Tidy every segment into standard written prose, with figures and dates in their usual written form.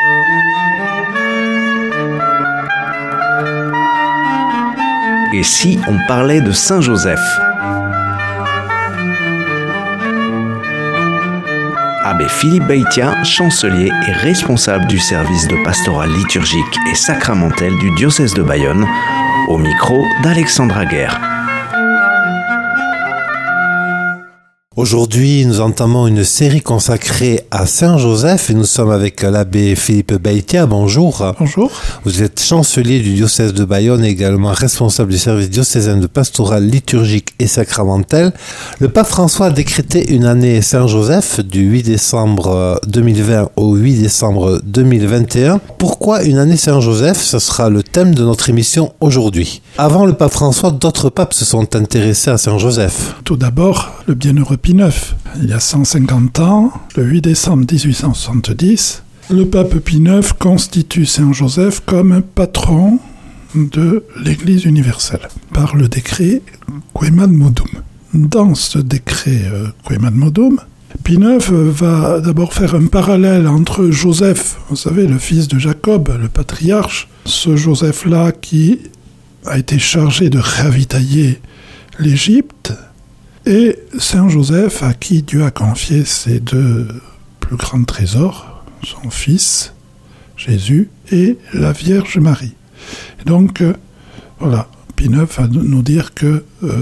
Et si on parlait de Saint Joseph ? Abbé Philippe Beitia, chancelier et responsable du service de pastoral liturgique et sacramentel du diocèse de Bayonne, au micro d'Alexandra Guerre. Aujourd'hui, nous entamons une série consacrée à Saint Joseph et nous sommes avec l'abbé Philippe Beitia. Bonjour. Bonjour. Vous êtes chancelier du diocèse de Bayonne et également responsable du service diocésain de pastoral liturgique et sacramentel. Le pape François a décrété une année Saint Joseph du 8 décembre 2020 au 8 décembre 2021. Pourquoi une année Saint Joseph ? Ce sera le thème de notre émission aujourd'hui. Avant le pape François, d'autres papes se sont intéressés à Saint Joseph. Tout d'abord, le bienheureux Pie IX. Il y a 150 ans, le 8 décembre 1870, le pape Pie IX constitue Saint Joseph comme patron de l'Église universelle par le décret Quemad Modum. Dans ce décret Quemad Modum, Pie IX va d'abord faire un parallèle entre Joseph, vous savez, le fils de Jacob, le patriarche, ce Joseph-là qui a été chargé de ravitailler l'Égypte, et Saint Joseph à qui Dieu a confié ses deux plus grands trésors, son fils, Jésus, et la Vierge Marie. Et donc, voilà, Pie IX va nous dire que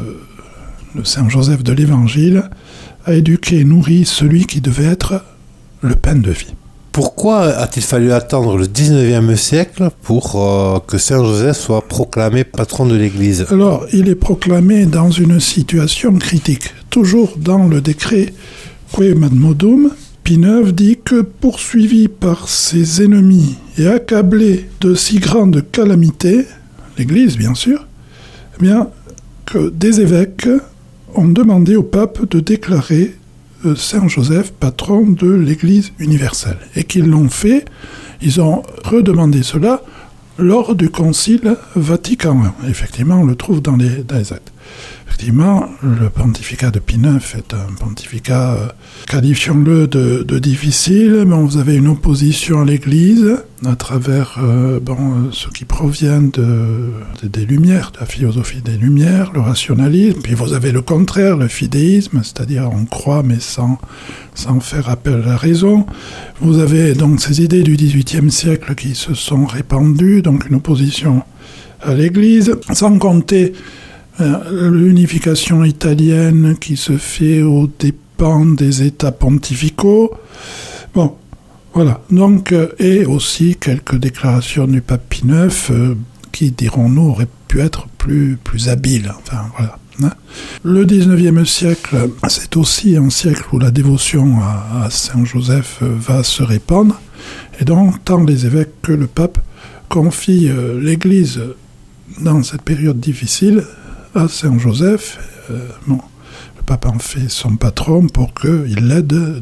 le Saint Joseph de l'Évangile a éduqué et nourri celui qui devait être le pain de vie. Pourquoi a-t-il fallu attendre le 19e siècle pour que Saint Joseph soit proclamé patron de l'Église ? Alors, il est proclamé dans une situation critique. Toujours dans le décret Quemad Modum, Pie IX dit que poursuivi par ses ennemis et accablé de si grandes calamités, l'Église bien sûr, eh bien, que des évêques ont demandé au pape de déclarer Saint Joseph, patron de l'Église universelle. Et qu'ils l'ont fait, ils ont redemandé cela lors du Concile Vatican I. Effectivement, on le trouve dans les actes. Effectivement, le pontificat de Pie IX est un pontificat, qualifions-le de difficile, mais vous avez une opposition à l'Église à travers ce qui provient des Lumières, de la philosophie des Lumières, le rationalisme, puis vous avez le contraire, le fidéisme, c'est-à-dire on croit mais sans faire appel à la raison. Vous avez donc ces idées du XVIIIe siècle qui se sont répandues, donc une opposition à l'Église, sans compter l'unification italienne qui se fait aux dépens des États pontificaux. Bon, voilà. Donc, et aussi quelques déclarations du pape Pie IX qui, dirons-nous, auraient pu être plus habiles. Enfin, voilà. Le 19e siècle, c'est aussi un siècle où la dévotion à Saint Joseph va se répandre. Et donc, tant les évêques que le pape confient l'Église dans cette période difficile à Saint Joseph. Le pape en fait son patron pour qu'il l'aide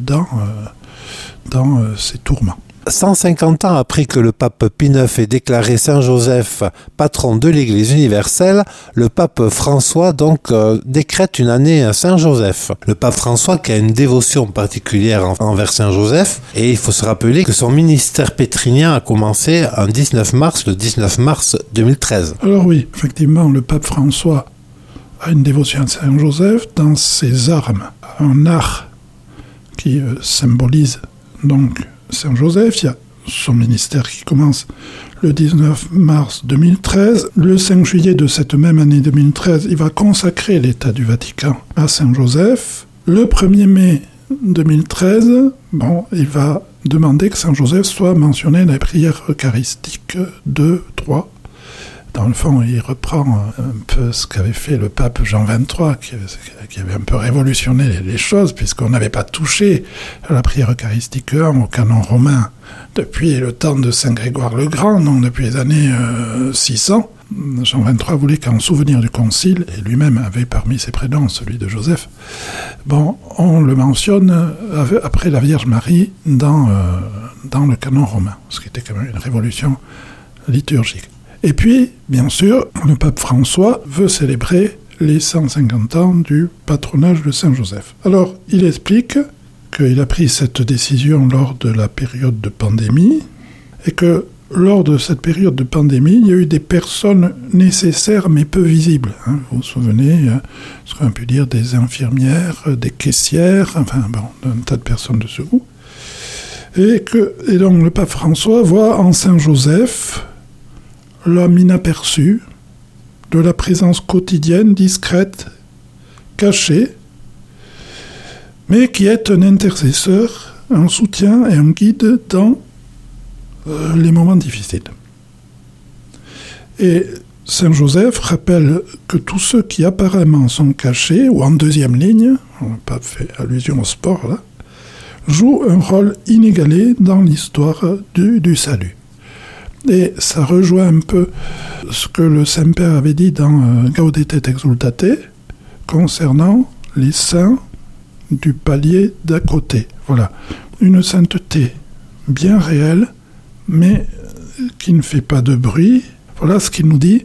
dans ses tourments. 150 ans après que le pape Pie IX ait déclaré Saint Joseph patron de l'Église universelle, le pape François donc décrète une année à Saint Joseph. Le pape François qui a une dévotion particulière envers Saint Joseph, et il faut se rappeler que son ministère pétrinien a commencé le 19 mars 2013. Alors oui, effectivement, le pape François a une dévotion à Saint Joseph dans ses armes, un arc qui symbolise donc Saint Joseph. Il y a son ministère qui commence le 19 mars 2013. Le 5 juillet de cette même année 2013, il va consacrer l'État du Vatican à Saint Joseph. Le 1er mai 2013, il va demander que Saint Joseph soit mentionné dans les prières eucharistiques 2, 3. Dans le fond, il reprend un peu ce qu'avait fait le pape Jean XXIII, qui avait un peu révolutionné les choses, puisqu'on n'avait pas touché à la prière eucharistique 1 au canon romain depuis le temps de Saint Grégoire le Grand, donc depuis les années 600. Jean XXIII voulait qu'en souvenir du concile, et lui-même avait parmi ses prénoms celui de Joseph, on le mentionne après la Vierge Marie dans le canon romain, ce qui était quand même une révolution liturgique. Et puis, bien sûr, le pape François veut célébrer les 150 ans du patronage de Saint Joseph. Alors, il explique qu'il a pris cette décision lors de la période de pandémie, et que lors de cette période de pandémie, il y a eu des personnes nécessaires mais peu visibles. Vous vous souvenez, ce qu'on a pu dire des infirmières, des caissières, un tas de personnes de ce groupe. Et donc le pape François voit en Saint Joseph l'homme inaperçu, de la présence quotidienne, discrète, cachée, mais qui est un intercesseur, un soutien et un guide dans les moments difficiles. Et Saint Joseph rappelle que tous ceux qui apparemment sont cachés, ou en deuxième ligne, on n'a pas fait allusion au sport là, jouent un rôle inégalé dans l'histoire du salut. Et ça rejoint un peu ce que le Saint-Père avait dit dans Gaudete et Exsultate concernant les saints du palier d'à côté. Voilà, une sainteté bien réelle, mais qui ne fait pas de bruit. Voilà ce qu'il nous dit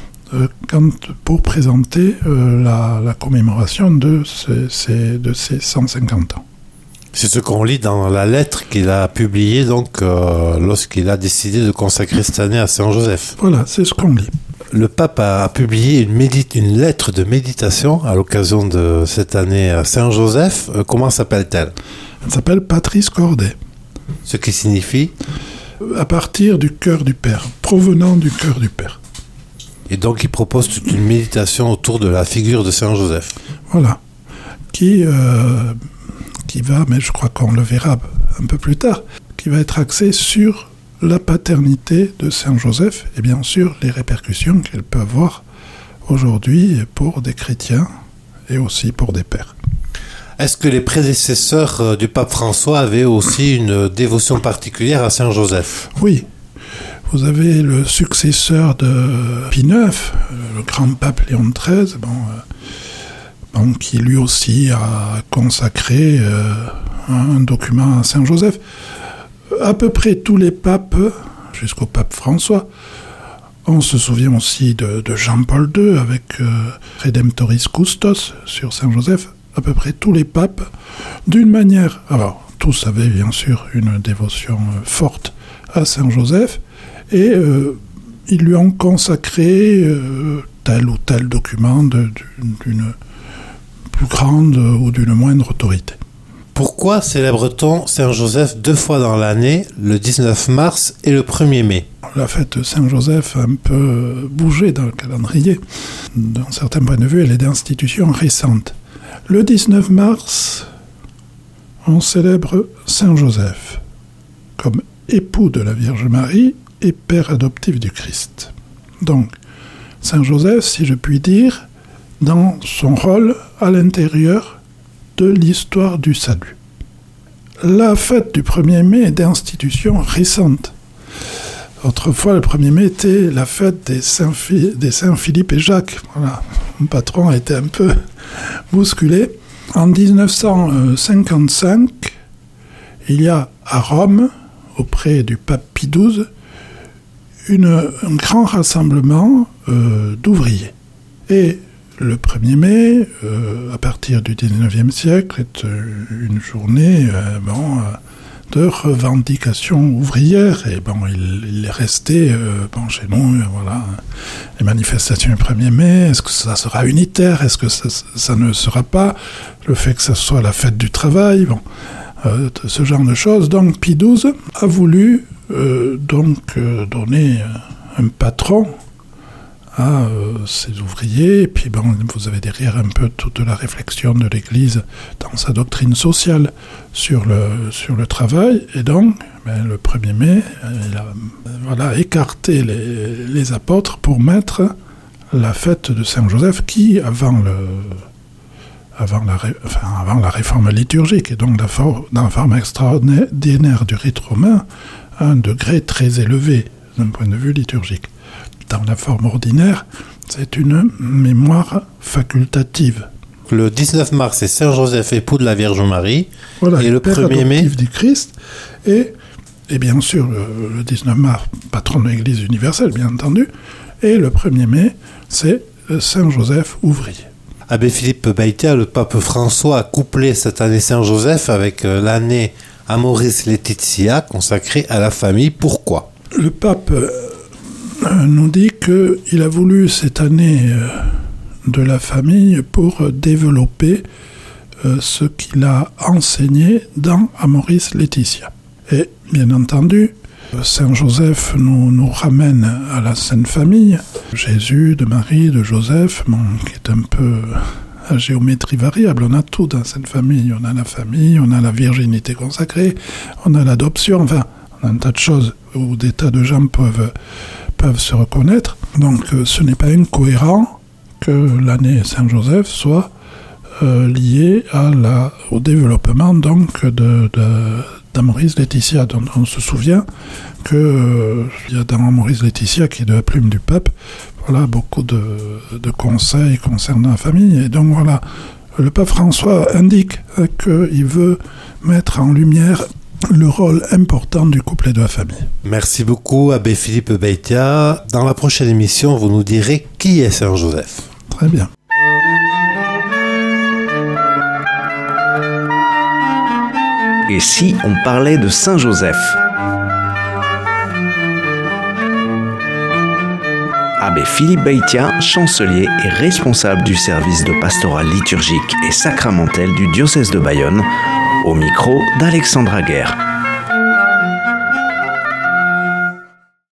pour présenter la commémoration de ces 150 ans. C'est ce qu'on lit dans la lettre qu'il a publiée lorsqu'il a décidé de consacrer cette année à Saint Joseph. Voilà, c'est ce qu'on lit. Le pape a publié une lettre de méditation à l'occasion de cette année à Saint Joseph. Comment s'appelle-t-elle ? Elle s'appelle Patris Corde. Ce qui signifie ? À partir du cœur du Père, provenant du cœur du Père. Et donc il propose toute une méditation autour de la figure de Saint Joseph. Voilà, qui va, mais je crois qu'on le verra un peu plus tard, qui va être axée sur la paternité de Saint Joseph et bien sûr les répercussions qu'elle peut avoir aujourd'hui pour des chrétiens et aussi pour des pères. Est-ce que les prédécesseurs du pape François avaient aussi une dévotion particulière à Saint Joseph ? Oui. Vous avez le successeur de Pie IX, le grand pape Léon XIII, qui lui aussi a consacré un document à Saint Joseph. À peu près tous les papes, jusqu'au pape François, on se souvient aussi de Jean-Paul II avec Redemptoris Custos sur Saint Joseph. À peu près tous les papes, d'une manière... Alors, tous avaient bien sûr une dévotion forte à Saint Joseph, et ils lui ont consacré tel ou tel document d'une plus grande ou d'une moindre autorité. Pourquoi célèbre-t-on Saint Joseph 2 fois dans l'année, le 19 mars et le 1er mai ? La fête de Saint Joseph a un peu bougé dans le calendrier. D'un certain point de vue, elle est d'institution récente. Le 19 mars, on célèbre Saint Joseph comme époux de la Vierge Marie et père adoptif du Christ. Donc, Saint Joseph, si je puis dire, dans son rôle à l'intérieur de l'histoire du salut. La fête du 1er mai est d'institution récente. Autrefois, le 1er mai était la fête des saints Philippe et Jacques. Voilà. Mon patron a été un peu bousculé. En 1955, il y a à Rome, auprès du pape Pie XII, un grand rassemblement d'ouvriers. Et le 1er mai, à partir du 19e siècle, est une journée de revendication ouvrière. Et il est resté, chez nous, voilà, les manifestations du 1er mai, est-ce que ça sera unitaire ? Est-ce que ça ne sera pas ? Le fait que ça soit la fête du travail, ce genre de choses. Donc, Pie XII a voulu donner un patron à ces ouvriers, et puis vous avez derrière un peu toute la réflexion de l'Église dans sa doctrine sociale sur le travail, et donc le 1er mai, il a écarté les apôtres pour mettre la fête de Saint Joseph qui, avant la réforme liturgique, et donc la forme extraordinaire du rite romain, à un degré très élevé d'un point de vue liturgique. Dans la forme ordinaire, c'est une mémoire facultative. Le 19 mars, c'est Saint Joseph, époux de la Vierge Marie. Voilà, et le 1er mai du Christ. Et bien sûr, le 19 mars, patron de l'Église universelle, bien entendu. Et le 1er mai, c'est Saint Joseph, ouvrier. Abbé Philippe Beitia, le pape François a couplé cette année Saint Joseph avec l'année Amoris Laetitia, consacrée à la famille. Pourquoi ? Le pape nous dit qu'il a voulu cette année de la famille pour développer ce qu'il a enseigné dans Amoris Laetitia. Et bien entendu, Saint Joseph nous ramène à la Sainte Famille. Jésus, de Marie, de Joseph, qui est un peu à géométrie variable. On a tout dans Sainte Famille. On a la famille, on a la virginité consacrée, on a l'adoption, enfin, on a un tas de choses où des tas de gens peuvent se reconnaître. Donc ce n'est pas incohérent que l'année Saint Joseph soit liée au développement donc d'Amoris Laetitia, dont on se souvient qu'il y a dans Amoris Laetitia, qui est de la plume du pape, voilà, beaucoup de conseils concernant la famille. Et donc voilà, le pape François indique qu'il veut mettre en lumière le rôle important du couple et de la famille. Merci beaucoup, Abbé Philippe Beitia. Dans la prochaine émission, vous nous direz qui est Saint Joseph. Très bien. Et si on parlait de Saint Joseph ? Abbé Philippe Beitia, chancelier et responsable du service de pastoral liturgique et sacramentel du diocèse de Bayonne, au micro d'Alexandra Guerre.